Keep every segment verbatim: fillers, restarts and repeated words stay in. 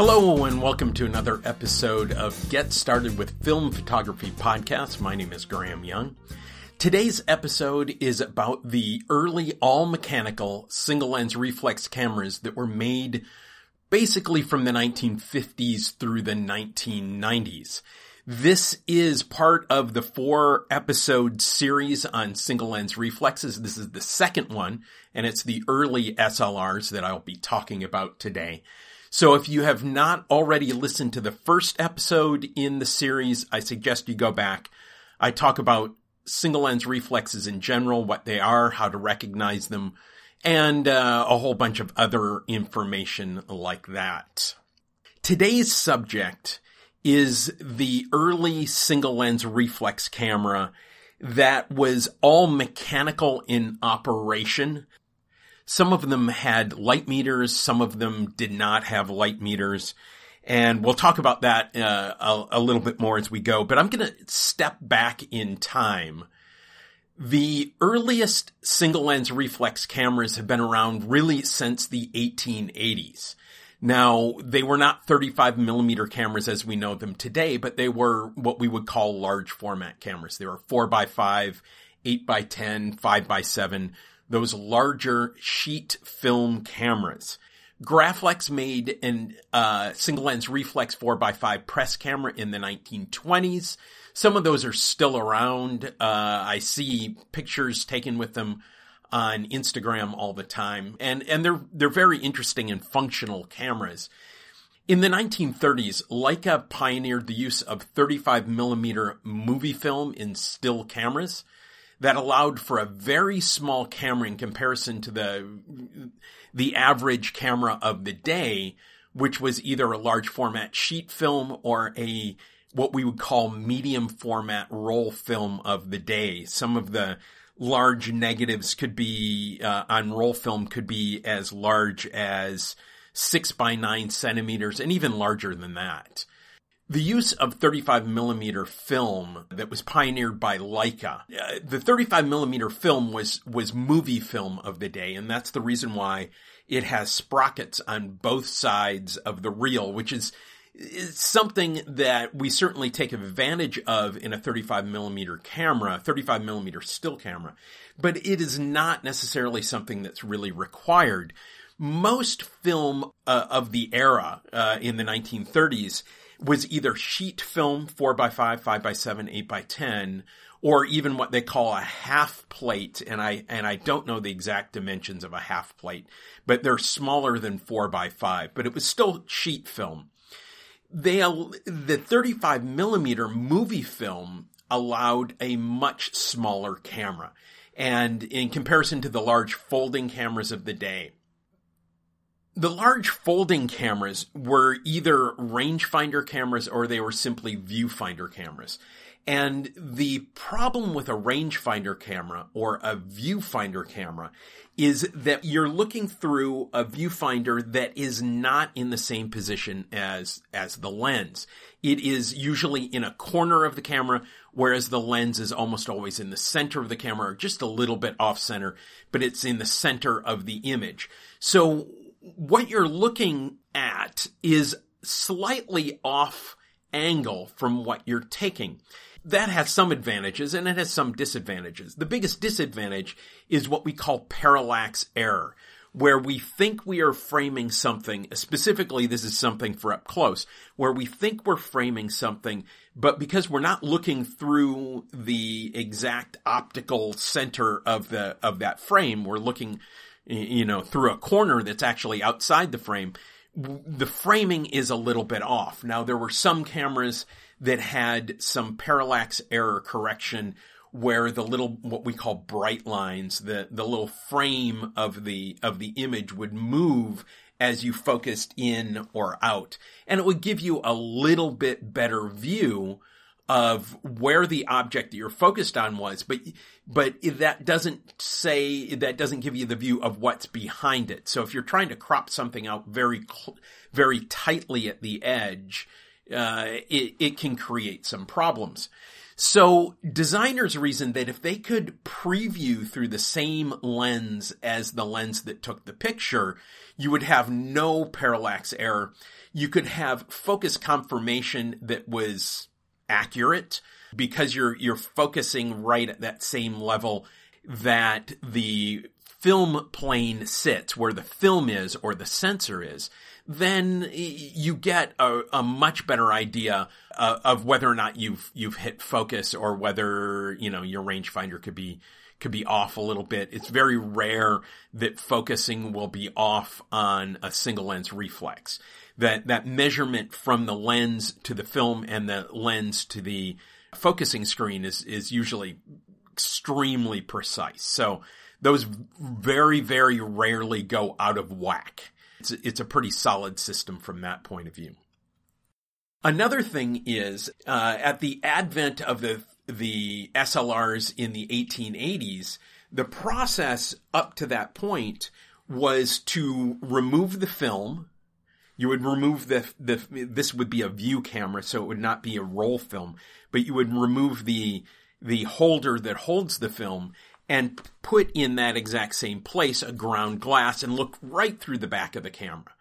Hello and welcome to another episode of Get Started with Film Photography Podcast. My name is Graham Young. Today's episode is about the early all-mechanical single-lens reflex cameras that were made basically from the nineteen fifties through the nineteen nineties. This is part of the four-episode series on single-lens reflexes. This is the second one, and it's the early S L Rs that I'll be talking about today. So if you have not already listened to the first episode in the series, I suggest you go back. I talk about single-lens reflexes in general, what they are, how to recognize them, and uh, a whole bunch of other information like that. Today's subject is the early single-lens reflex camera that was all mechanical in operation. Some of them had light meters, some of them did not have light meters, and we'll talk about that uh, a, a little bit more as we go, but I'm going to step back in time. The earliest single-lens reflex cameras have been around really since the eighteen eighties. Now, they were not thirty-five millimeter cameras as we know them today, but they were what we would call large format cameras. They were four by five, eight by ten, five by seven, those larger sheet film cameras. Graflex made an uh, single-lens reflex four by five press camera in the nineteen twenties. Some of those are still around. Uh, I see pictures taken with them on Instagram all the time, and and they're they're very interesting and functional cameras. In the nineteen thirties, Leica pioneered the use of thirty-five millimeter movie film in still cameras that allowed for a very small camera in comparison to the the average camera of the day, which was either a large format sheet film or a what we would call medium format roll film of the day. Some of the large negatives could be uh, on roll film could be as large as six by nine centimeters and even larger than that. The use of thirty-five millimeter film that was pioneered by Leica. Uh, the thirty-five millimeter film was, was movie film of the day, and that's the reason why it has sprockets on both sides of the reel, which is, is something that we certainly take advantage of in a thirty-five millimeter camera, thirty-five millimeter still camera, but it is not necessarily something that's really required. Most film uh, of the era uh, in the nineteen thirties was either sheet film, four by five, five by seven, eight by ten, or even what they call a half plate. And I, and I don't know the exact dimensions of a half plate, but they're smaller than four by five, but it was still sheet film. They, the thirty-five millimeter movie film allowed a much smaller camera. And in comparison to the large folding cameras of the day, the large folding cameras were either rangefinder cameras or they were simply viewfinder cameras. And the problem with a rangefinder camera or a viewfinder camera is that you're looking through a viewfinder that is not in the same position as, as the lens. It is usually in a corner of the camera, whereas the lens is almost always in the center of the camera, or just a little bit off center, but it's in the center of the image. So what you're looking at is slightly off angle from what you're taking. That has some advantages and it has some disadvantages. The biggest disadvantage is what we call parallax error, where we think we are framing something, specifically this is something for up close, where we think we're framing something, but because we're not looking through the exact optical center of the, of that frame, we're looking, you know, through a corner that's actually outside the frame, the framing is a little bit off. Now, there were some cameras that had some parallax error correction where the little, what we call bright lines, the, the little frame of the, of the image would move as you focused in or out. And it would give you a little bit better view of where the object that you're focused on was, but, but that doesn't say, that doesn't give you the view of what's behind it. So if you're trying to crop something out very, very tightly at the edge, uh, it, it can create some problems. So designers reasoned that if they could preview through the same lens as the lens that took the picture, you would have no parallax error. You could have focus confirmation that was accurate because you're, you're focusing right at that same level that the film plane sits, where the film is or the sensor is. Then you get a, a much better idea uh, of whether or not you've you've hit focus, or whether, you know, your rangefinder could be could be off a little bit. It's very rare that focusing will be off on a single lens reflex. That that measurement from the lens to the film and the lens to the focusing screen is is usually extremely precise. So those very, very rarely go out of whack. It's, it's a pretty solid system from that point of view. Another thing is, uh, at the advent of the, the S L Rs in the eighteen eighties, the process up to that point was to remove the film. You would remove the, the, this would be a view camera, so it would not be a roll film, but you would remove the, the holder that holds the film and put in that exact same place a ground glass and look right through the back of the camera.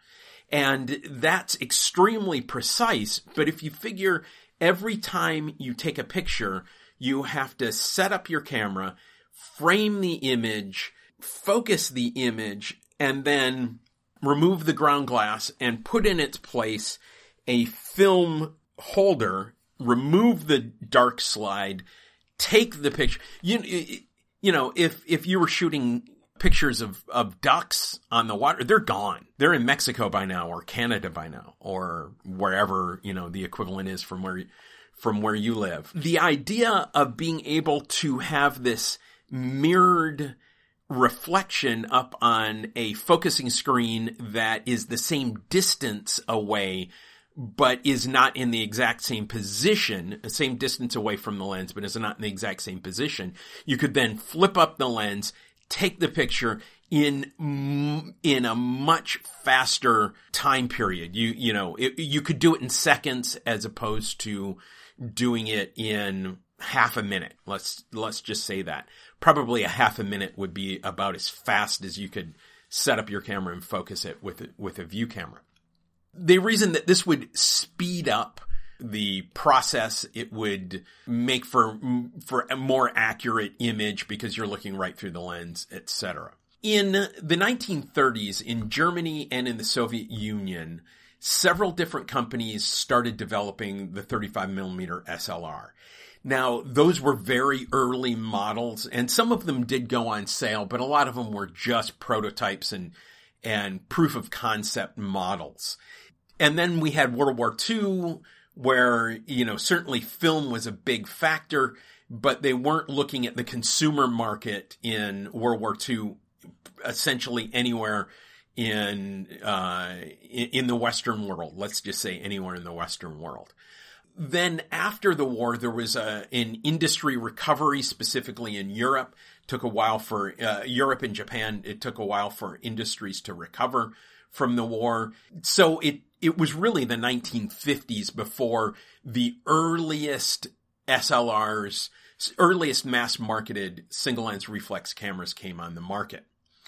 And that's extremely precise, but if you figure every time you take a picture, you have to set up your camera, frame the image, focus the image, and then remove the ground glass and put in its place a film holder, remove the dark slide, take the picture. You, you know, if, if you were shooting pictures of, of ducks on the water, they're gone. They're in Mexico by now, or Canada by now, or wherever, you know, the equivalent is from where, from where you live. The idea of being able to have this mirrored reflection up on a focusing screen that is the same distance away, but is not in the exact same position, the same distance away from the lens, but is not in the exact same position. You could then flip up the lens, take the picture in, in a much faster time period. You, you know, it, you could do it in seconds as opposed to doing it in half a minute. Let's, let's just say that. Probably a half a minute would be about as fast as you could set up your camera and focus it with, with a view camera. They reasoned that this would speed up the process. It would make for, for a more accurate image because you're looking right through the lens, et cetera. In the nineteen thirties, in Germany and in the Soviet Union, several different companies started developing the thirty-five millimeter S L R. Now, those were very early models, and some of them did go on sale, but a lot of them were just prototypes and, and proof of concept models. And then we had World War Two, where, you know, certainly film was a big factor, but they weren't looking at the consumer market in World War Two essentially anywhere in, uh, in the Western world. Let's just say anywhere in the Western world. Then after the war, there was a, an industry recovery, specifically in Europe. It took a while for, uh, Europe and Japan, it took a while for industries to recover from the war. So it, it was really the nineteen fifties before the earliest S L Rs, earliest mass-marketed single-lens reflex cameras came on the market.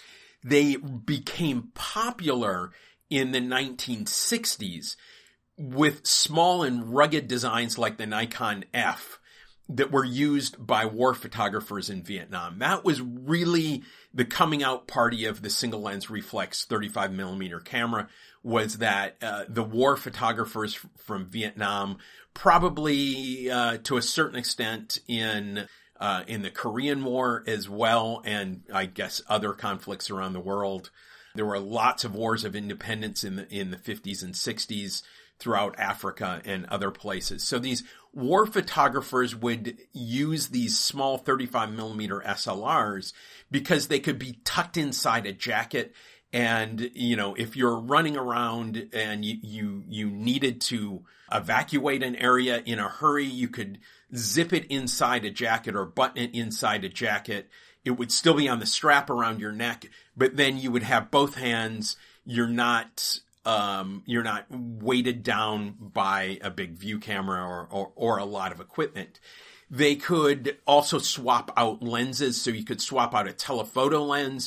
They became popular in the nineteen sixties with small and rugged designs like the Nikon F that were used by war photographers in Vietnam. That was really the coming out party of the single lens reflex thirty-five millimeter camera, was that uh, the war photographers f- from Vietnam, probably uh, to a certain extent in uh, in the Korean War as well, and I guess other conflicts around the world. There were lots of wars of independence in the in the fifties and sixties throughout Africa and other places. So these war photographers would use these small thirty-five millimeter S L Rs because they could be tucked inside a jacket. And, you know, if you're running around and you, you, you needed to evacuate an area in a hurry, you could zip it inside a jacket or button it inside a jacket. It would still be on the strap around your neck, but then you would have both hands. You're not, um, you're not weighted down by a big view camera or, or, or a lot of equipment. They could also swap out lenses, so you could swap out a telephoto lens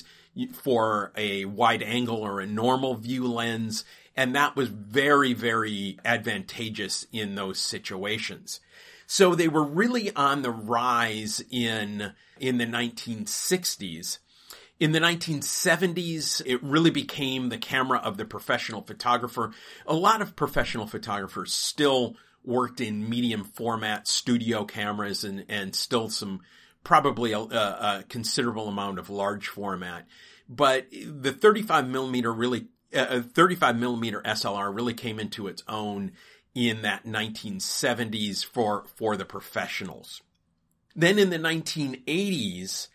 for a wide angle or a normal view lens, and that was very, very advantageous in those situations. So they were really on the rise in in the nineteen sixties. In the nineteen seventies, it really became the camera of the professional photographer. A lot of professional photographers still worked in medium format studio cameras and, and still some, probably a, a considerable amount of large format. But the thirty-five millimeter really, uh, thirty-five millimeter S L R really came into its own in that nineteen seventies for, for the professionals. Then in the nineteen eighties,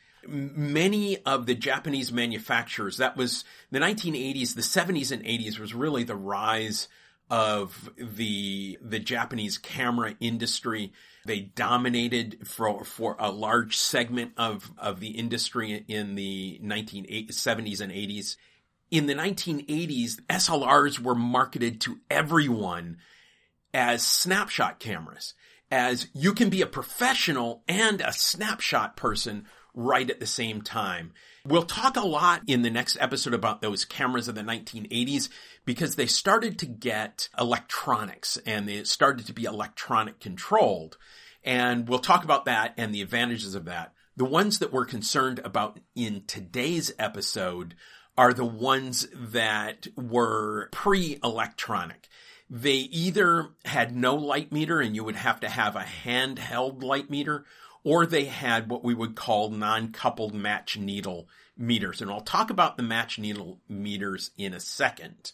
many of the Japanese manufacturers, that was the nineteen eighties, the seventies and eighties was really the rise of the, the Japanese camera industry. They dominated for, for a large segment of, of the industry in the nineteen seventies and eighties. In the nineteen eighties, S L Rs were marketed to everyone as snapshot cameras, as you can be a professional and a snapshot person right at the same time. We'll talk a lot in the next episode about those cameras of the nineteen eighties because they started to get electronics and they started to be electronic controlled. And we'll talk about that and the advantages of that. The ones that we're concerned about in today's episode are the ones that were pre-electronic. They either had no light meter and you would have to have a handheld light meter, or they had what we would call non-coupled match needle meters. And I'll talk about the match needle meters in a second.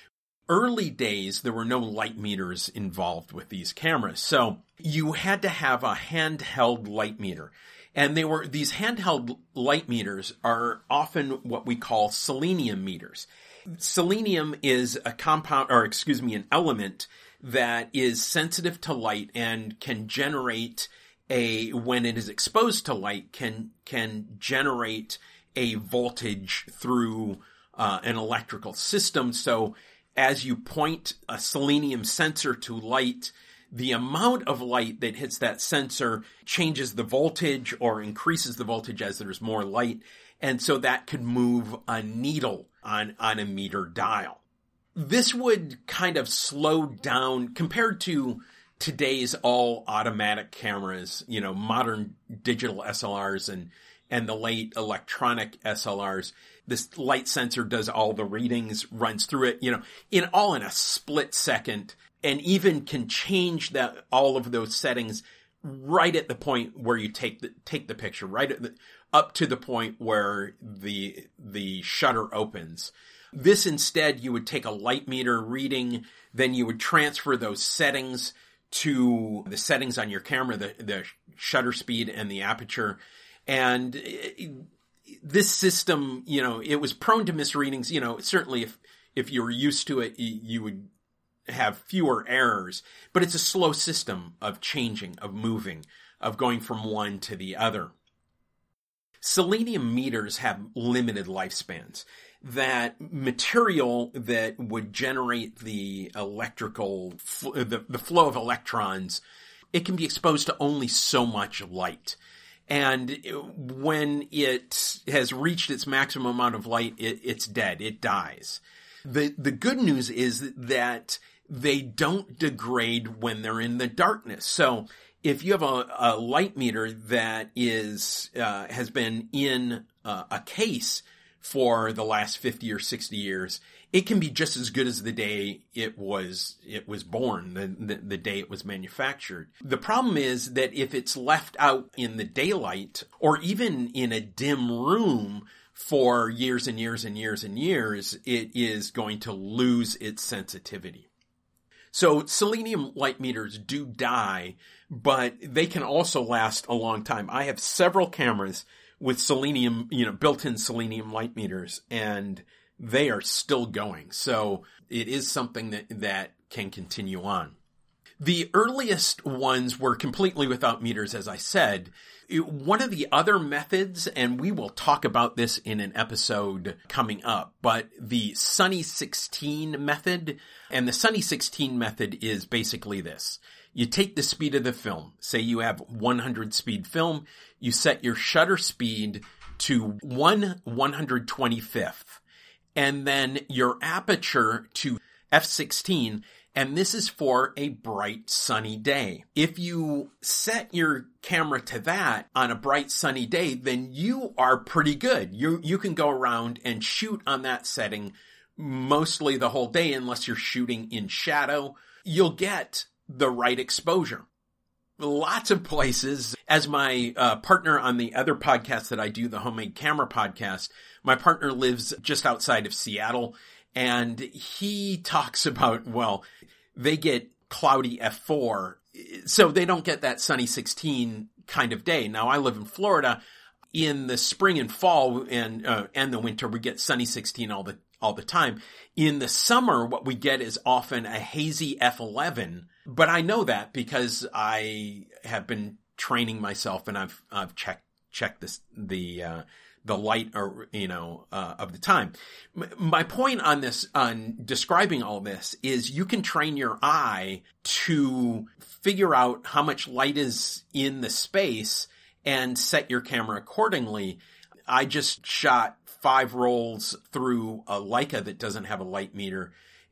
Early days, there were no light meters involved with these cameras. So you had to have a handheld light meter. And they were, these handheld light meters are often what we call selenium meters. Selenium is a compound, or excuse me, an element that is sensitive to light and can generate a, when it is exposed to light, can, can generate a voltage through uh, an electrical system. So as you point a selenium sensor to light, the amount of light that hits that sensor changes the voltage or increases the voltage as there's more light. And so that could move a needle on, on a meter dial. This would kind of slow down compared to today's all automatic cameras, you know, modern digital S L Rs and, and the late electronic S L Rs. This light sensor does all the readings, runs through it, you know, in all in a split second, and even can change that, all of those settings right at the point where you take the, take the picture, right at the, up to the point where the, the shutter opens. This instead, you would take a light meter reading, then you would transfer those settings to the settings on your camera, the, the shutter speed and the aperture. And it, this system, you know, it was prone to misreadings. You know, certainly if, if you were used to it, you would have fewer errors, but it's a slow system of changing, of moving, of going from one to the other. Selenium meters have limited lifespans. That material that would generate the electrical, the, the flow of electrons, it can be exposed to only so much light. And when it has reached its maximum amount of light, it, it's dead. It dies. The, the good news is that they don't degrade when they're in the darkness. So if you have a, a light meter that is, uh, has been in uh, a case for the last fifty or sixty years, it can be just as good as the day it was, it was born, the, the, the day it was manufactured. The problem is that if it's left out in the daylight or even in a dim room for years and years and years and years, it is going to lose its sensitivity. So selenium light meters do die, but they can also last a long time. I have several cameras with selenium, you know, built-in selenium light meters, and they are still going. So it is something that, that can continue on. The earliest ones were completely without meters, as I said. One of the other methods, and we will talk about this in an episode coming up, but the Sunny sixteen method, and the Sunny sixteen method is basically this. You take the speed of the film. Say you have one hundred speed film. You set your shutter speed to one one hundred twenty-fifth, and then your aperture to f sixteen. And this is for a bright, sunny day. If you set your camera to that on a bright, sunny day, then you are pretty good. You, you can go around and shoot on that setting mostly the whole day unless you're shooting in shadow. You'll get the right exposure. Lots of places, as my uh, partner on the other podcast that I do, the Homemade Camera Podcast, my partner lives just outside of Seattle. And he talks about, well, they get cloudy F four, so they don't get that sunny sixteen kind of day. Now, I live in Florida. In the spring and fall and uh, and the winter, we get sunny sixteen all the all the time. In the summer, what we get is often a hazy F eleven. But I know that because I have been training myself, and I've I've checked checked this the. Uh, the light, or, you know, uh, of the time. My point on this, on describing all this, is you can train your eye to figure out how much light is in the space and set your camera accordingly. I just shot five rolls through a Leica that doesn't have a light meter.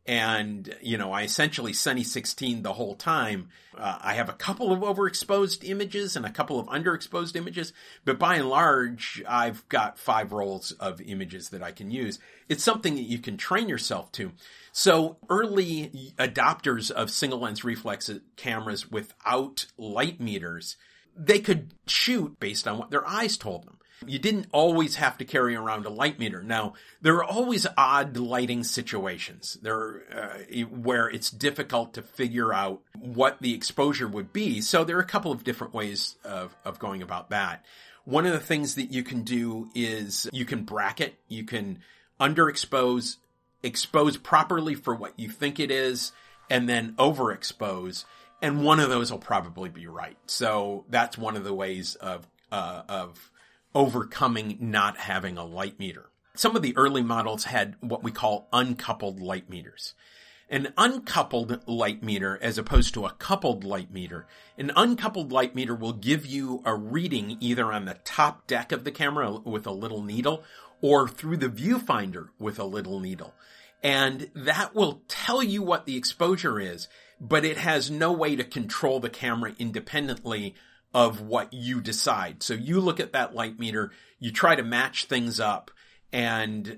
And, you know, I essentially Sunny sixteen the whole time. Uh, I have a couple of overexposed images and a couple of underexposed images, but by and large, I've got five rolls of images that I can use. It's something that you can train yourself to. So early adopters of single lens reflex cameras without light meters, they could shoot based on what their eyes told them. You didn't always have to carry around a light meter. Now, there are always odd lighting situations there uh, where it's difficult to figure out what the exposure would be. So there are a couple of different ways of, of going about that. One of the things that you can do is you can bracket, you can underexpose, expose properly for what you think it is, and then overexpose. And one of those will probably be right. So that's one of the ways of, uh, of, overcoming not having a light meter. Some of the early models had what we call uncoupled light meters. An uncoupled light meter, as opposed to a coupled light meter, an uncoupled light meter will give you a reading either on the top deck of the camera with a little needle or through the viewfinder with a little needle. And that will tell you what the exposure is, but it has no way to control the camera independently of what you decide. So you look at that light meter, you try to match things up, and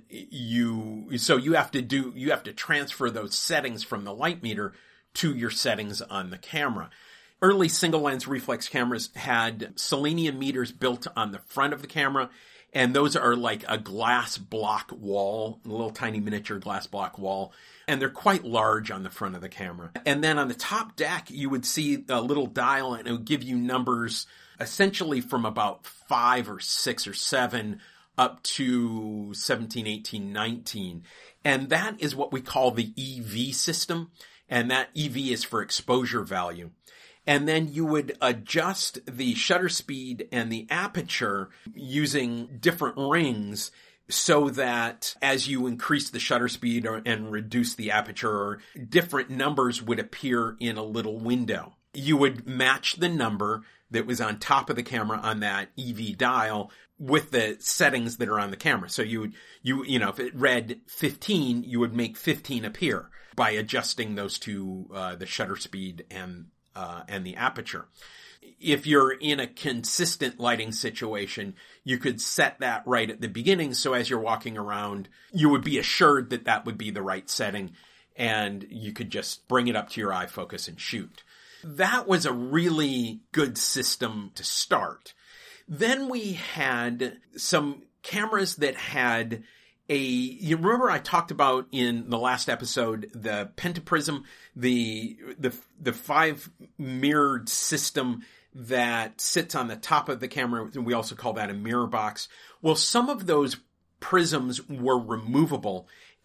you, so you have to do, you have to transfer those settings from the light meter to your settings on the camera. Early single lens reflex cameras had selenium meters built on the front of the camera, and those are like a glass block wall, a little tiny miniature glass block wall. And they're quite large on the front of the camera. And then on the top deck, you would see a little dial, and it would give you numbers essentially from about five or six or seven up to seventeen, eighteen, nineteen. And that is what we call the E V system. And that E V is for exposure value. And then you would adjust the shutter speed and the aperture using different rings, so that as you increase the shutter speed or, and reduce the aperture, different numbers would appear in a little window. You would match the number that was on top of the camera on that E V dial with the settings that are on the camera. So you would, you, you know, if it read fifteen, you would make fifteen appear by adjusting those two, uh, the shutter speed and, uh, and the aperture. If you're in a consistent lighting situation, you could set that right at the beginning. So as you're walking around, you would be assured that that would be the right setting, and you could just bring it up to your eye focus and shoot. That was a really good system to start. Then we had some cameras that had a, you remember I talked about in the last episode, the Pentaprism, the, the, the five mirrored system that sits on the top of the camera. We also call that a mirror box. Well, some of those prisms were removable,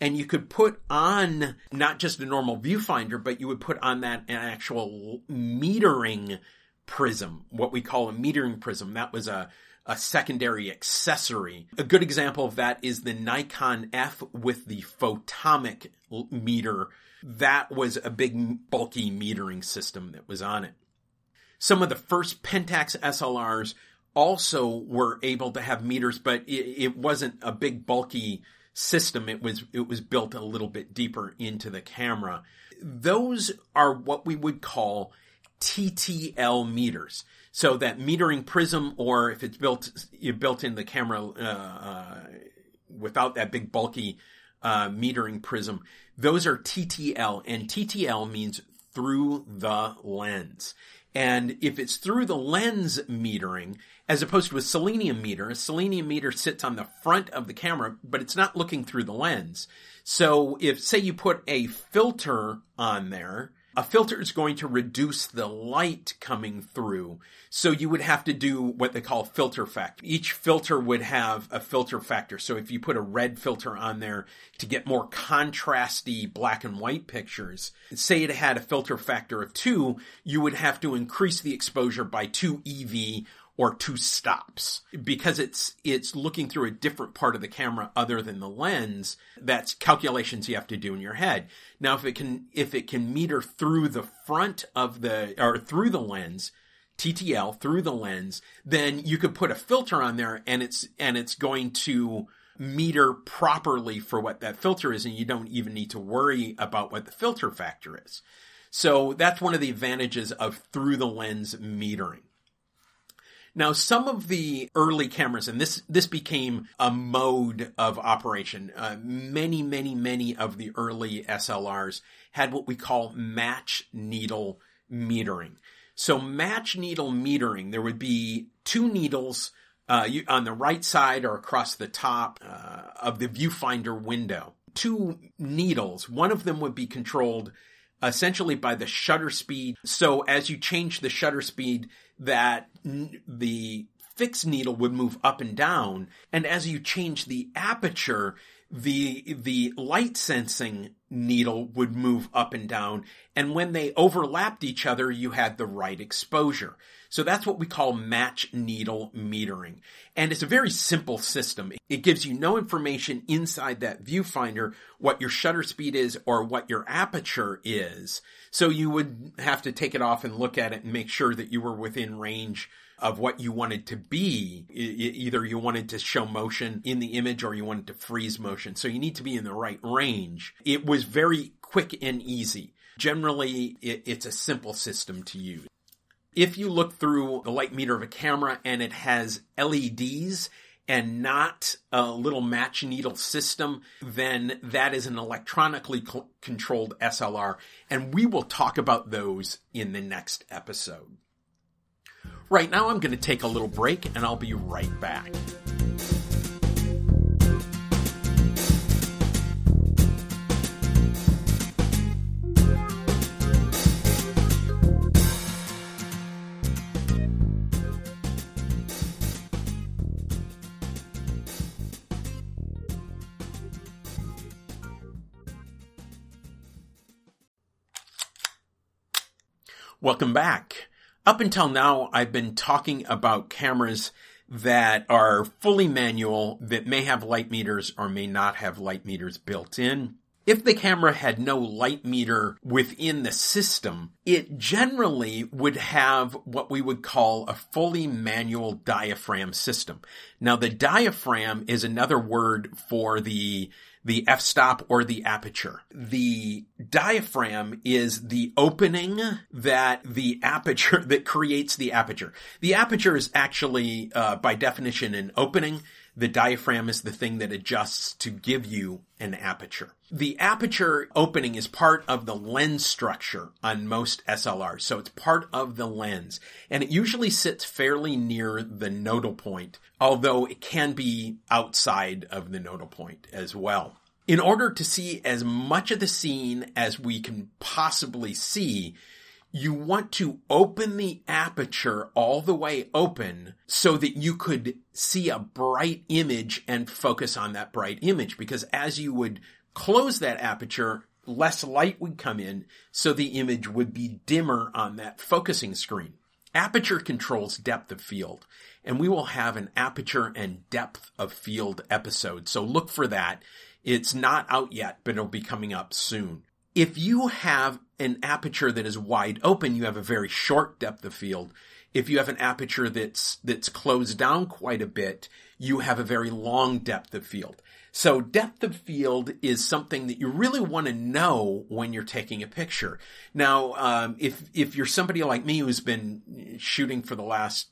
And you could put on not just a normal viewfinder, but you would put on that an actual metering prism, what we call a metering prism. That was a, a secondary accessory. A good example of that is the Nikon F with the photomic meter. That was a big, bulky metering system that was on it. Some of the first Pentax S L Rs also were able to have meters, but it, it wasn't a big, bulky system. It was, it was built a little bit deeper into the camera. Those are what we would call T T L meters. So that metering prism, or if it's built, you built in the camera, uh, uh, without that big bulky, uh, metering prism, those are T T L, and T T L means through the lens. And if it's through the lens metering, as opposed to a selenium meter, a selenium meter sits on the front of the camera, but it's not looking through the lens. So if, say you put a filter on there, a filter is going to reduce the light coming through. So you would have to do what they call filter factor. Each filter would have a filter factor. So if you put a red filter on there to get more contrasty black and white pictures, say it had a filter factor of two, you would have to increase the exposure by two E V or two stops, because it's it's looking through a different part of the camera other than the lens. That's calculations you have to do in your head. Now, if it can if it can meter through the front of the or through the lens, T T L through the lens, then you could put a filter on there, and it's and it's going to meter properly for what that filter is, and you don't even need to worry about what the filter factor is. So that's one of the advantages of through the lens metering. Now, some of the early cameras, and this, this became a mode of operation. Uh, many, many, many of the early S L Rs had what we call match needle metering. So match needle metering, there would be two needles, uh, you, on the right side or across the top, uh, of the viewfinder window. Two needles, one of them would be controlled essentially by the shutter speed. So as you change the shutter speed, that n- the fixed needle would move up and down. And as you change the aperture, the, the light sensing needle would move up and down. And when they overlapped each other, you had the right exposure. So that's what we call match needle metering. And it's a very simple system. It gives you no information inside that viewfinder what your shutter speed is or what your aperture is. So you would have to take it off and look at it and make sure that you were within range of what you wanted to be. Either you wanted to show motion in the image or you wanted to freeze motion. So you need to be in the right range. It was very quick and easy. Generally, it's a simple system to use. If you look through the light meter of a camera and it has L E Ds and not a little match needle system, then that is an electronically co- controlled S L R. And we will talk about those in the next episode. Right now, I'm going to take a little break and I'll be right back. Welcome back. Up until now, I've been talking about cameras that are fully manual, that may have light meters or may not have light meters built in. If the camera had no light meter within the system, it generally would have what we would call a fully manual diaphragm system. Now, the diaphragm is another word for the the f-stop or the aperture. The diaphragm is the opening that the aperture, that creates the aperture. The aperture is actually, uh, by definition, an opening. The diaphragm is the thing that adjusts to give you an aperture. The aperture opening is part of the lens structure on most S L Rs. So it's part of the lens. And it usually sits fairly near the nodal point, although it can be outside of the nodal point as well. In order to see as much of the scene as we can possibly see, you want to open the aperture all the way open so that you could see a bright image and focus on that bright image. Because as you would close that aperture, less light would come in, so the image would be dimmer on that focusing screen. Aperture controls depth of field, and we will have an aperture and depth of field episode, so look for that. It's not out yet, but it'll be coming up soon. If you have an aperture that is wide open, you have a very short depth of field. If you have an aperture that's that's closed down quite a bit, you have a very long depth of field. So depth of field is something that you really want to know when you're taking a picture. Now, um, if if you're somebody like me who's been shooting for the last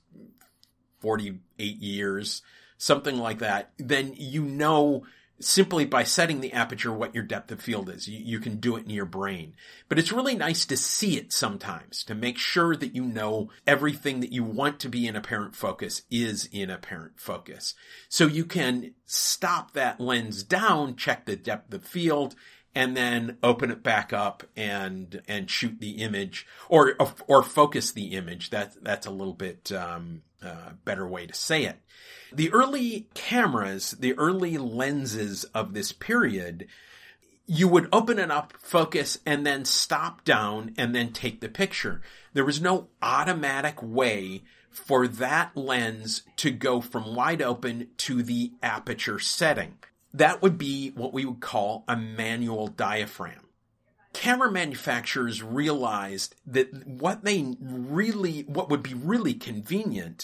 forty-eight years, something like that, then you know simply by setting the aperture what your depth of field is. You, you can do it in your brain. But it's really nice to see it sometimes, to make sure that you know everything that you want to be in apparent focus is in apparent focus. So you can stop that lens down, check the depth of field, and then open it back up and and shoot the image, or or focus the image. That, that's a little bit um, uh, better way to say it. The early cameras, the early lenses of this period, you would open it up, focus, and then stop down and then take the picture. There was no automatic way for that lens to go from wide open to the aperture setting. That would be what we would call a manual diaphragm. Camera manufacturers realized that what they really, what would be really convenient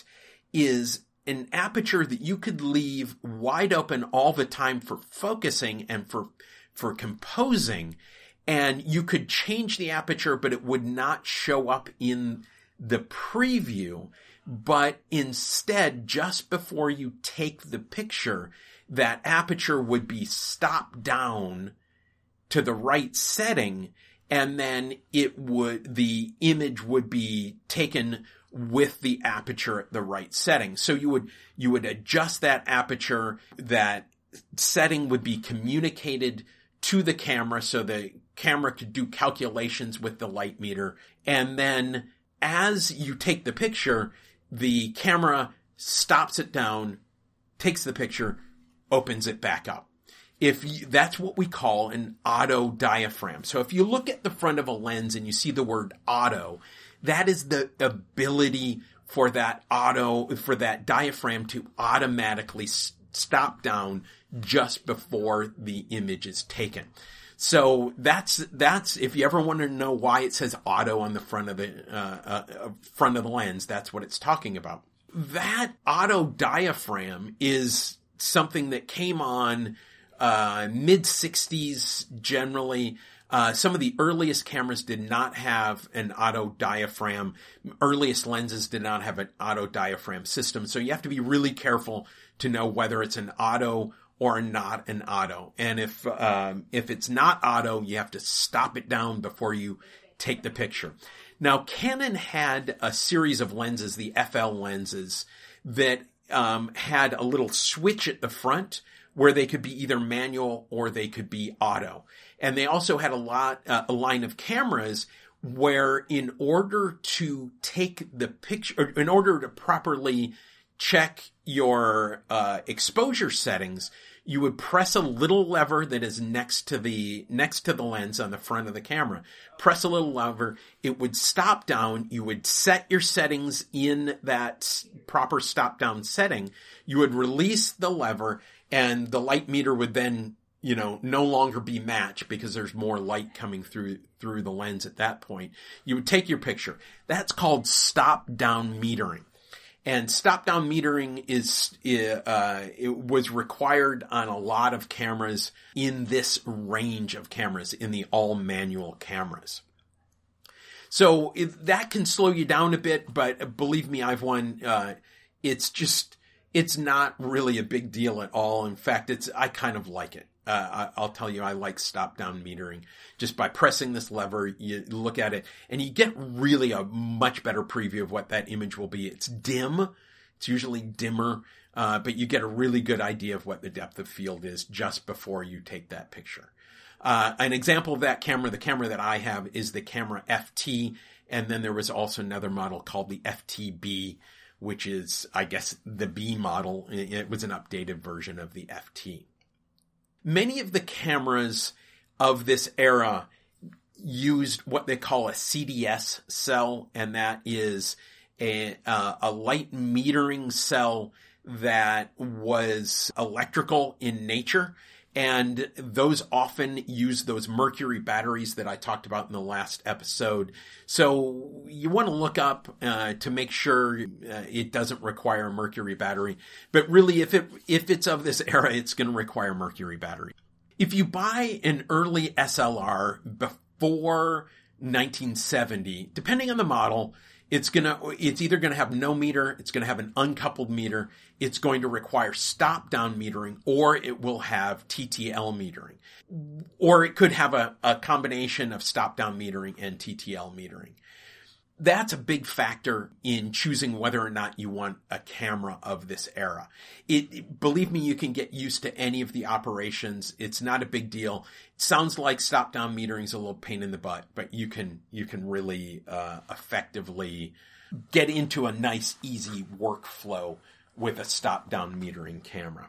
is an aperture that you could leave wide open all the time for focusing and for, for composing. And you could change the aperture, but it would not show up in the preview. But instead, just before you take the picture, that aperture would be stopped down to the right setting, and then it would, the image would be taken with the aperture at the right setting. So you would, you would adjust that aperture, that setting would be communicated to the camera so the camera could do calculations with the light meter. And then as you take the picture, the camera stops it down, takes the picture, opens it back up. If you, that's what we call an auto diaphragm. So if you look at the front of a lens and you see the word auto, that is the ability for that auto, for that diaphragm to automatically stop down just before the image is taken. So that's, that's, if you ever want to know why it says auto on the front of the, uh, uh, front of the lens, that's what it's talking about. That auto diaphragm is something that came on, uh, mid sixties generally. Uh, some of the earliest cameras did not have an auto diaphragm. Earliest lenses did not have an auto diaphragm system. So you have to be really careful to know whether it's an auto or not an auto. And if, um, if it's not auto, you have to stop it down before you take the picture. Now, Canon had a series of lenses, the F L lenses, that, um, had a little switch at the front where they could be either manual or they could be auto. And they also had a lot, uh, a line of cameras where in order to take the picture, or in order to properly check your, uh, exposure settings, you would press a little lever that is next to the, next to the lens on the front of the camera. Press a little lever. It would stop down. You would set your settings in that proper stop down setting. You would release the lever and the light meter would then, you know, no longer be matched because there's more light coming through, through the lens at that point. You would take your picture. That's called stop down metering. And stop down metering is, uh, it was required on a lot of cameras in this range of cameras, in the all manual cameras. So if that can slow you down a bit, but believe me, I've won, uh, it's just, it's not really a big deal at all. In fact, it's, I kind of like it. Uh, I'll tell you, I like stop down metering. Just by pressing this lever, you look at it and you get really a much better preview of what that image will be. It's dim. It's usually dimmer, uh, but you get a really good idea of what the depth of field is just before you take that picture. Uh, an example of that camera, the camera that I have is the camera F T. And then there was also another model called the F T B, which is, I guess, the B model. It was an updated version of the F T. Many of the cameras of this era used what they call a C D S cell, and that is a, uh, a light metering cell that was electrical in nature. And those often use those mercury batteries that I talked about in the last episode. So you want to look up uh, to make sure uh, it doesn't require a mercury battery. But really, if it if it's of this era, it's going to require a mercury battery. If you buy an early S L R before nineteen seventy, depending on the model, It's gonna, it's either gonna have no meter, it's gonna have an uncoupled meter, it's going to require stop-down metering, or it will have T T L metering. Or it could have a, a combination of stop-down metering and T T L metering. That's a big factor in choosing whether or not you want a camera of this era. It, believe me, you can get used to any of the operations. It's not a big deal. It sounds like stop-down metering is a little pain in the butt, but you can, you can really, uh, effectively get into a nice, easy workflow with a stop-down metering camera.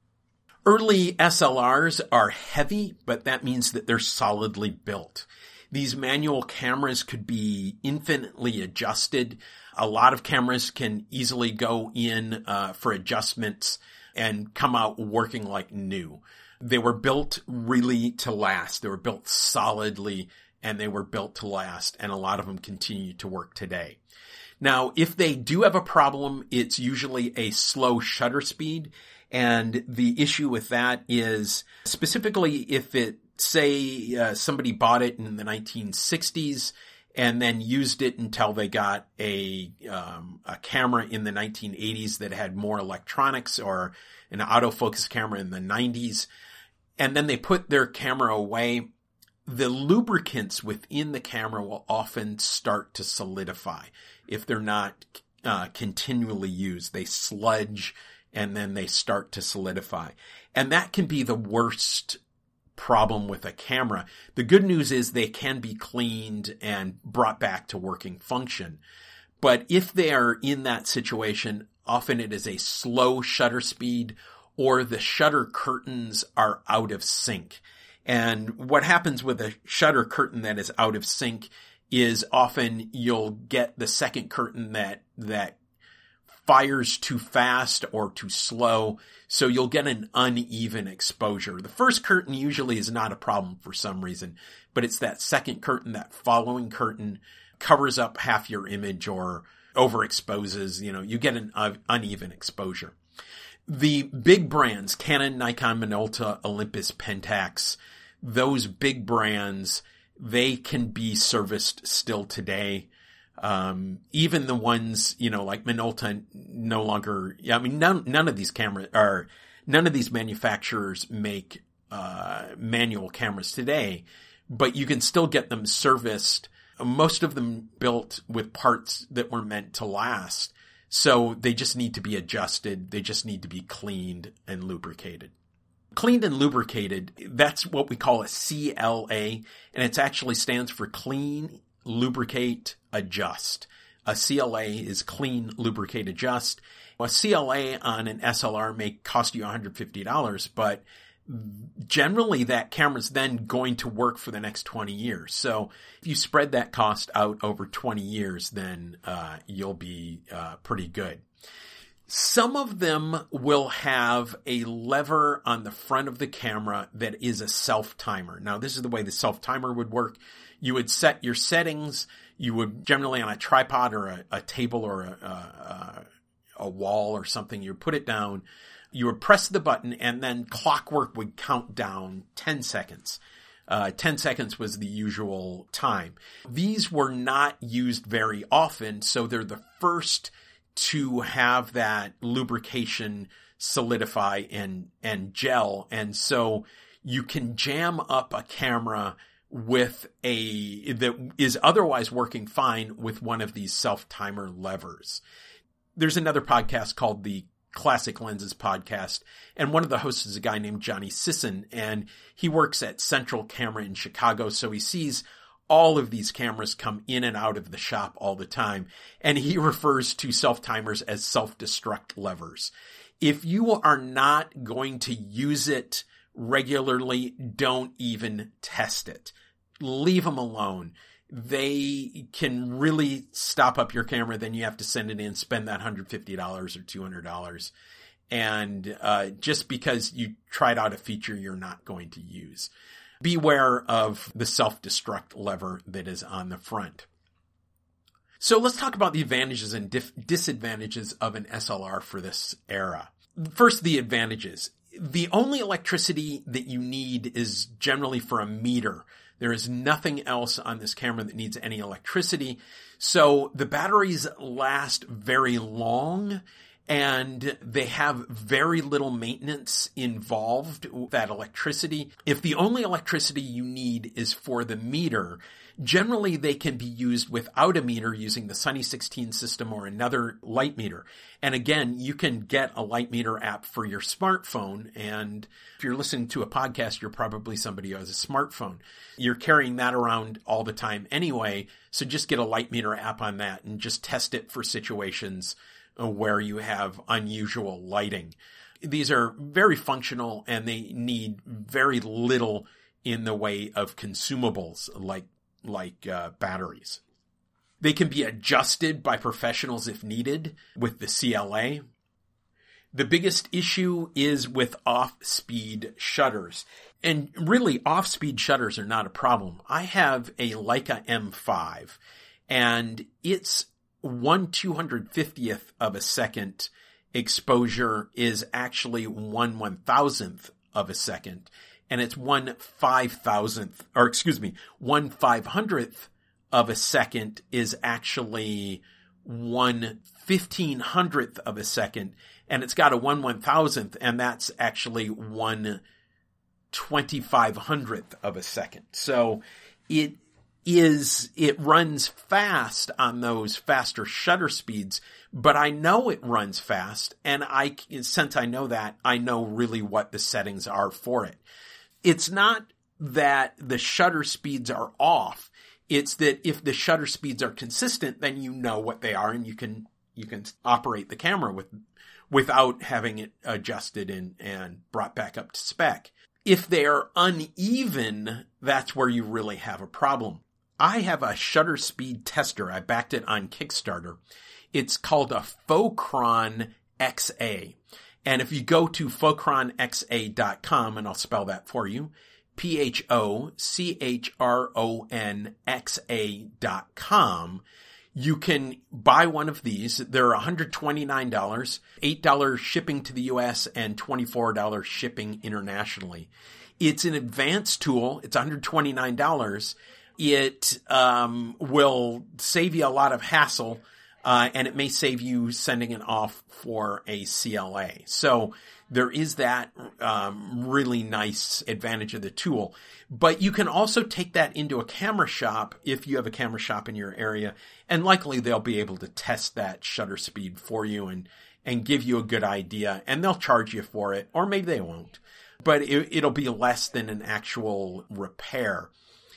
Early S L Rs are heavy, but that means that they're solidly built. These manual cameras could be infinitely adjusted. A lot of cameras can easily go in uh, for adjustments and come out working like new. They were built really to last. They were built solidly, and they were built to last, and a lot of them continue to work today. Now, if they do have a problem, it's usually a slow shutter speed, and the issue with that is specifically if it say uh, somebody bought it in the nineteen sixties and then used it until they got a um, a camera in the nineteen eighties that had more electronics, or an autofocus camera in the nineties, and then they put their camera away, the lubricants within the camera will often start to solidify if they're not uh, continually used. They sludge and then they start to solidify. And that can be the worst problem with a camera. The good news is they can be cleaned and brought back to working function. But if they are in that situation, often it is a slow shutter speed, or the shutter curtains are out of sync. And what happens with a shutter curtain that is out of sync is often you'll get the second curtain that, that fires too fast or too slow, so you'll get an uneven exposure. The first curtain usually is not a problem for some reason, but it's that second curtain, that following curtain, covers up half your image or overexposes. You know, you get an uh, uneven exposure. The big brands, Canon, Nikon, Minolta, Olympus, Pentax, those big brands, they can be serviced still today. Um, even the ones, you know, like Minolta no longer, yeah, I mean, none, none of these cameras are, none of these manufacturers make, uh, manual cameras today, but you can still get them serviced. Most of them built with parts that were meant to last. So they just need to be adjusted. They just need to be cleaned and lubricated. Cleaned and lubricated, that's what we call a C L A, and it actually stands for Clean, Lubricate, Adjust. A C L A is Clean, Lubricate, Adjust. A C L A on an S L R may cost you one hundred fifty dollars, but generally that camera's then going to work for the next twenty years. So if you spread that cost out over twenty years, then uh, you'll be uh, pretty good. Some of them will have a lever on the front of the camera that is a self-timer. Now, this is the way the self-timer would work. You would set your settings. You would generally on a tripod or a, a table or a, a, a wall or something, you would put it down. You would press the button, and then clockwork would count down ten seconds. Uh, ten seconds was the usual time. These were not used very often, so they're the first to have that lubrication solidify and, and gel. And so you can jam up a camera with a, that is otherwise working fine with one of these self-timer levers. There's another podcast called the Classic Lenses Podcast, and one of the hosts is a guy named Johnny Sisson, and he works at Central Camera in Chicago, so he sees all of these cameras come in and out of the shop all the time, and he refers to self-timers as self-destruct levers. If you are not going to use it regularly, don't even test it. Leave them alone. They can really stop up your camera. Then you have to send it in, spend that one hundred fifty dollars or two hundred dollars. And uh, just because you tried out a feature you're not going to use. Beware of the self-destruct lever that is on the front. So let's talk about the advantages and dif- disadvantages of an S L R for this era. First, the advantages. The only electricity that you need is generally for a meter. There is nothing else on this camera that needs any electricity. So the batteries last very long, and they have very little maintenance involved with that electricity. If the only electricity you need is for the meter, generally they can be used without a meter using the Sunny sixteen system or another light meter. And again, you can get a light meter app for your smartphone. And if you're listening to a podcast, you're probably somebody who has a smartphone. You're carrying that around all the time anyway. So just get a light meter app on that and just test it for situations where you have unusual lighting. These are very functional and they need very little in the way of consumables like, like uh, batteries. They can be adjusted by professionals if needed with the C L A. The biggest issue is with off-speed shutters. And really, off-speed shutters are not a problem. I have a Leica M five, and it's one two hundred fiftieth of a second exposure is actually one one thousandth of a second. And it's one five thousandth, or excuse me, one five hundredth of a second is actually one fifteen hundredth of a second. And it's got a one one thousandth, and that's actually one twenty-five hundredth of a second. So it is, it runs fast on those faster shutter speeds, but I know it runs fast. And I, since I know that, I know really what the settings are for it. It's not that the shutter speeds are off. It's that if the shutter speeds are consistent, then you know what they are and you can, you can operate the camera with, without having it adjusted and, and brought back up to spec. If they are uneven, that's where you really have a problem. I have a shutter speed tester. I backed it on Kickstarter. It's called a Phocron X A. And if you go to phocron x a dot com, and I'll spell that for you, P H O C H R O N X A dot com, you can buy one of these. They're one hundred twenty-nine dollars, eight dollars shipping to the U S and twenty-four dollars shipping internationally. It's an advanced tool. It's one hundred twenty-nine dollars. It um, will save you a lot of hassle, uh, and it may save you sending it off for a C L A. So there is that um, really nice advantage of the tool. But you can also take that into a camera shop if you have a camera shop in your area, and likely they'll be able to test that shutter speed for you and, and give you a good idea, and they'll charge you for it, or maybe they won't. But it, it'll be less than an actual repair.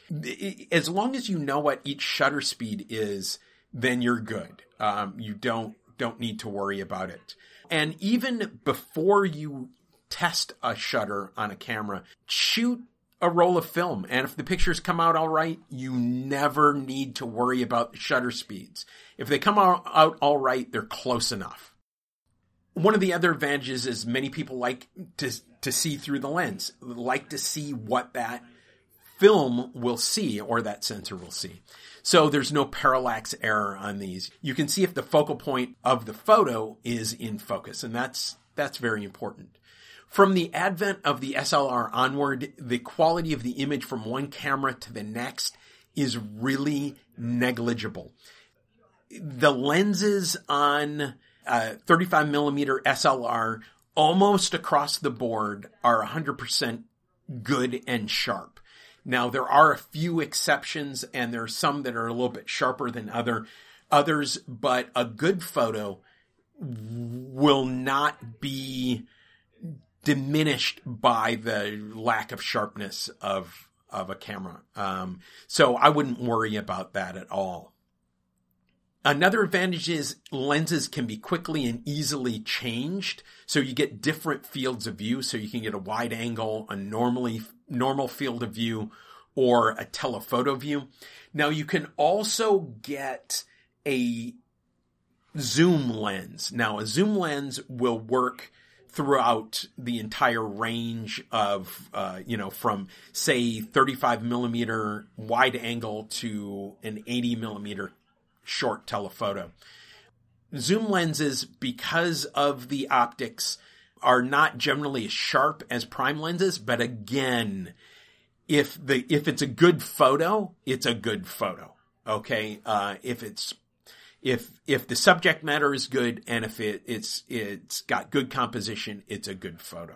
As long as you know what each shutter speed is, then you're good. Um, you don't don't need to worry about it. And even before you test a shutter on a camera, shoot a roll of film. And if the pictures come out all right, you never need to worry about the shutter speeds. If they come out, out all right, they're close enough. One of the other advantages is many people like to to see through the lens, like to see what that film will see or that sensor will see. So there's no parallax error on these. You can see if the focal point of the photo is in focus, and that's that's very important. From the advent of the S L R onward, the quality of the image from one camera to the next is really negligible. The lenses on a thirty-five millimeter S L R almost across the board are one hundred percent good and sharp. Now, there are a few exceptions, and there are some that are a little bit sharper than other others, but a good photo will not be diminished by the lack of sharpness of of a camera. Um, so I wouldn't worry about that at all. Another advantage is lenses can be quickly and easily changed. So you get different fields of view. So you can get a wide angle, a normally normal field of view, or a telephoto view. Now you can also get a zoom lens. Now a zoom lens will work throughout the entire range of, uh, you know, from say thirty-five millimeter wide angle to an eighty millimeter short telephoto. Zoom lenses, because of the optics, are not generally as sharp as prime lenses, but again, if the, if it's a good photo, it's a good photo. Okay. Uh, if it's, if, if the subject matter is good and if it, it's, it's got good composition, it's a good photo.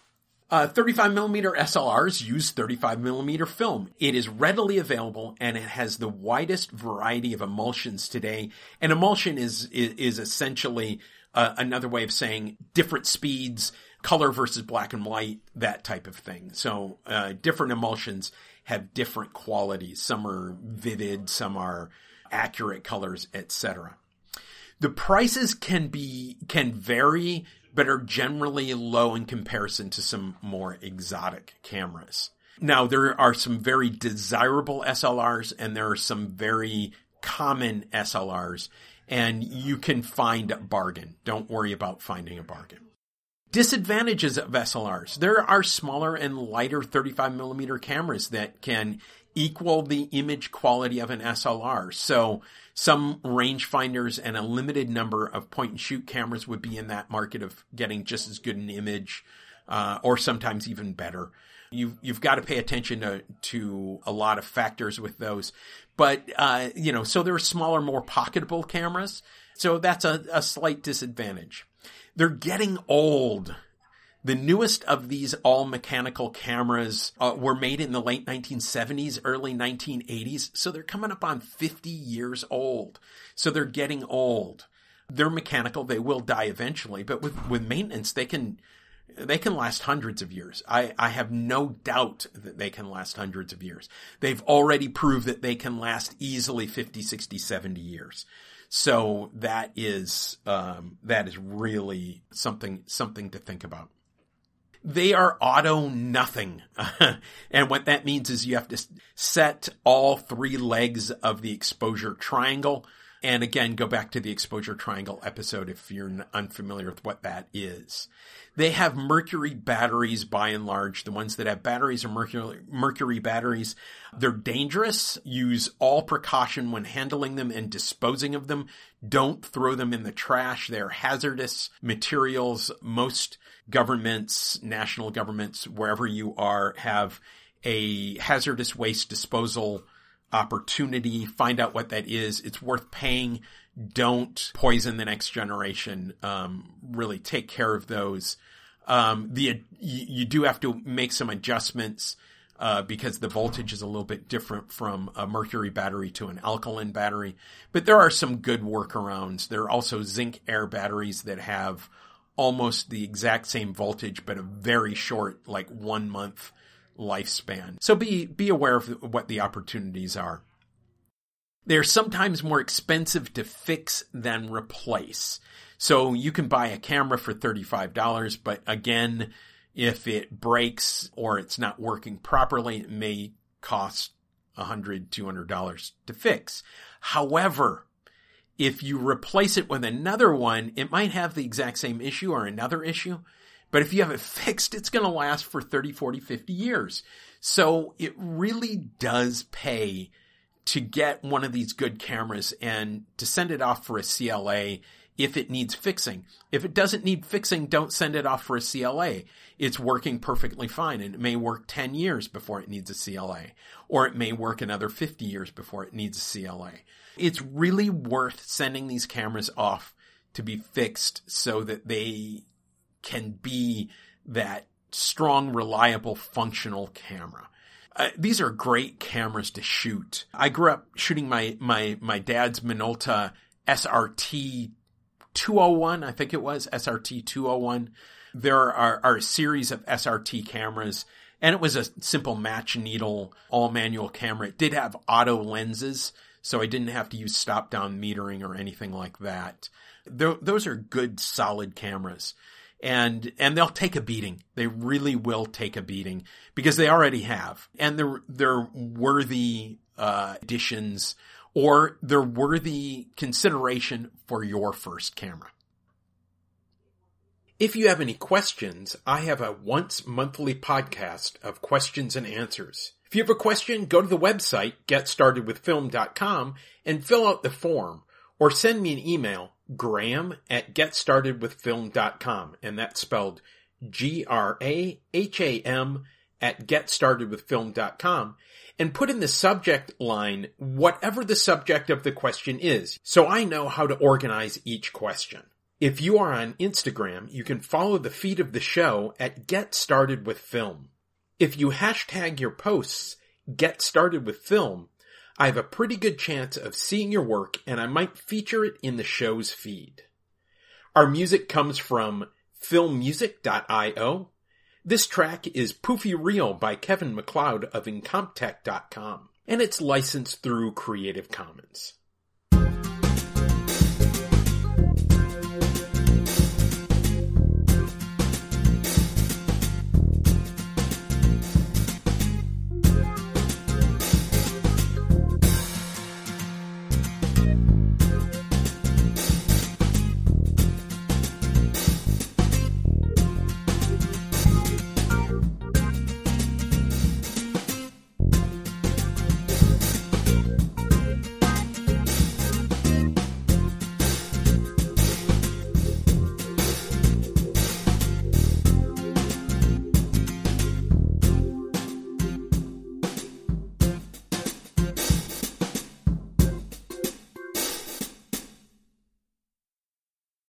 Uh, thirty-five millimeter S L Rs use thirty-five millimeter film. It is readily available and it has the widest variety of emulsions today. And emulsion is, is, is essentially uh, another way of saying different speeds, color versus black and white, that type of thing. So, uh, different emulsions have different qualities. Some are vivid, some are accurate colors, et cetera. The prices can be, can vary, but are generally low in comparison to some more exotic cameras. Now, there are some very desirable S L Rs and there are some very common S L Rs, and you can find a bargain. Don't worry about finding a bargain. Disadvantages of S L Rs. There are smaller and lighter thirty-five millimeter cameras that can equal the image quality of an S L R. So some rangefinders and a limited number of point and shoot cameras would be in that market of getting just as good an image, uh, or sometimes even better. You've, you've got to pay attention to, to a lot of factors with those. But, uh, you know, so there are smaller, more pocketable cameras. So that's a, a slight disadvantage. They're getting old. The newest of these all-mechanical cameras uh, were made in the late nineteen seventies, early nineteen eighties, so they're coming up on fifty years old. So they're getting old. They're mechanical. They will die eventually, but with, with maintenance, they can they can last hundreds of years. I, I have no doubt that they can last hundreds of years. They've already proved that they can last easily fifty, sixty, seventy years. So that is um, that is really something something to think about. They are auto nothing. And what that means is you have to set all three legs of the exposure triangle. And again, go back to the exposure triangle episode if you're unfamiliar with what that is. They have mercury batteries by and large. The ones that have batteries are mercury, mercury batteries. They're dangerous. Use all precaution when handling them and disposing of them. Don't throw them in the trash. They're hazardous materials. Most governments, national governments, wherever you are, have a hazardous waste disposal opportunity. Find out what that is. It's worth paying. Don't poison the next generation. Um, really take care of those. Um, the, you, you do have to make some adjustments, uh, because the voltage is a little bit different from a mercury battery to an alkaline battery, but there are some good workarounds. There are also zinc air batteries that have almost the exact same voltage, but a very short, like one month lifespan. So be, be aware of what the opportunities are. They're sometimes more expensive to fix than replace. So you can buy a camera for thirty-five dollars, but again, if it breaks or it's not working properly, it may cost one hundred dollars, two hundred dollars to fix. However, if you replace it with another one, it might have the exact same issue or another issue. But if you have it fixed, it's going to last for thirty, forty, fifty years. So it really does pay to get one of these good cameras and to send it off for a C L A if it needs fixing. If it doesn't need fixing, don't send it off for a C L A. It's working perfectly fine, and it may work ten years before it needs a C L A, or it may work another fifty years before it needs a C L A. It's really worth sending these cameras off to be fixed so that they can be that strong, reliable, functional camera. Uh, these are great cameras to shoot. I grew up shooting my, my, my dad's Minolta S R T two oh one, I think it was, S R T two oh one. There are, are a series of S R T cameras, and it was a simple match needle, all manual camera. It did have auto lenses, so I didn't have to use stop-down metering or anything like that. Th- those are good, solid cameras. And, and they'll take a beating. They really will take a beating because they already have. And they're, they're worthy, uh, additions, or they're worthy consideration for your first camera. If you have any questions, I have a once monthly podcast of questions and answers. If you have a question, go to the website, get started with film dot com, and fill out the form, or send me an email, graham at get started with film dot com, and that's spelled G R A H A M at get started with film dot com, and put in the subject line whatever the subject of the question is, so I know how to organize each question. If you are on Instagram, you can follow the feed of the show at Get Started with Film. If you hashtag your posts, Get Started with Film, I have a pretty good chance of seeing your work and I might feature it in the show's feed. Our music comes from film music dot io. This track is Poofy Reel by Kevin MacLeod of incompetech dot com, and it's licensed through Creative Commons.